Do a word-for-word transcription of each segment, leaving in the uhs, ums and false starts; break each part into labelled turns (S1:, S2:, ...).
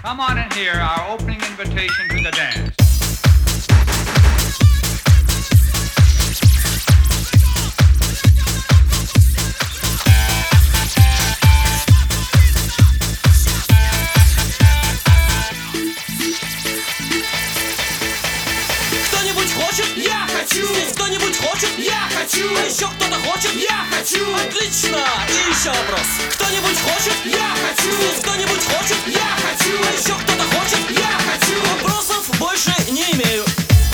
S1: Come on and hear our opening invitation to the dance.
S2: Кто-нибудь хочет? Я хочу! Здесь кто-нибудь хочет? Я хочу! А еще кто-то хочет? Я хочу! Отлично! И еще вопрос. Кто-нибудь хочет? Я хочу! Здесь кто-нибудь хочет? Я хочу! А еще кто-то хочет? Я хочу! Вопросов больше не имею.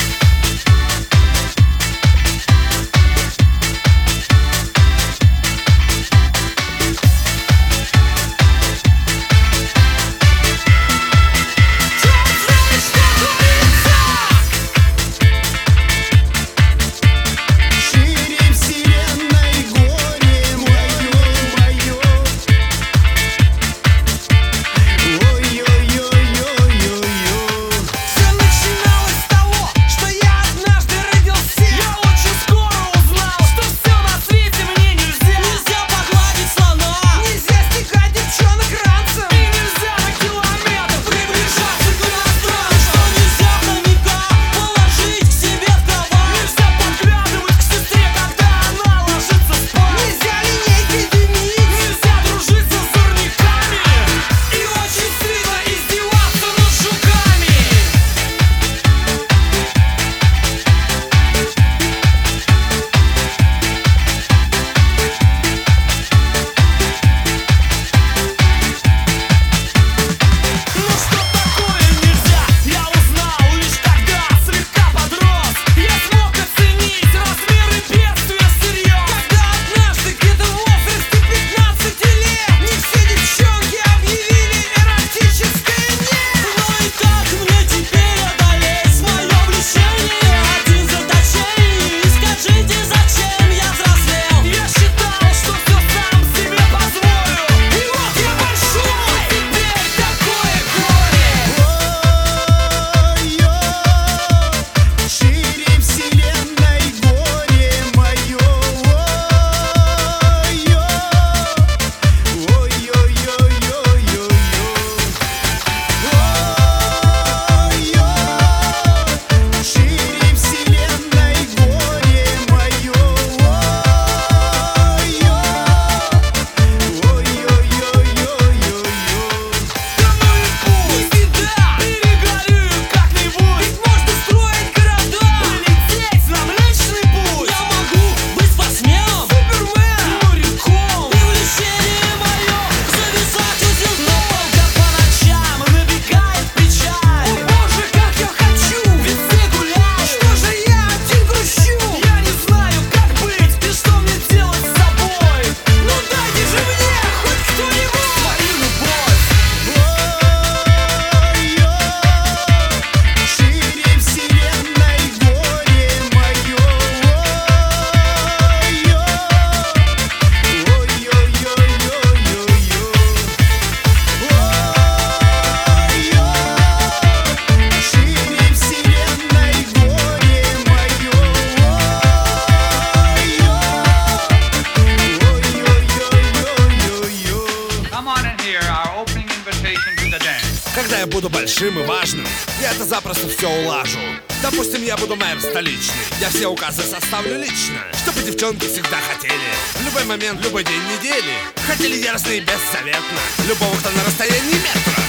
S3: Когда я буду большим и важным, я это запросто все улажу. Допустим, я буду мэр столичный, я все указы составлю лично, чтобы девчонки всегда хотели. В любой момент, любой день недели хотели яростно и беззаветно любого, кто на расстоянии метра.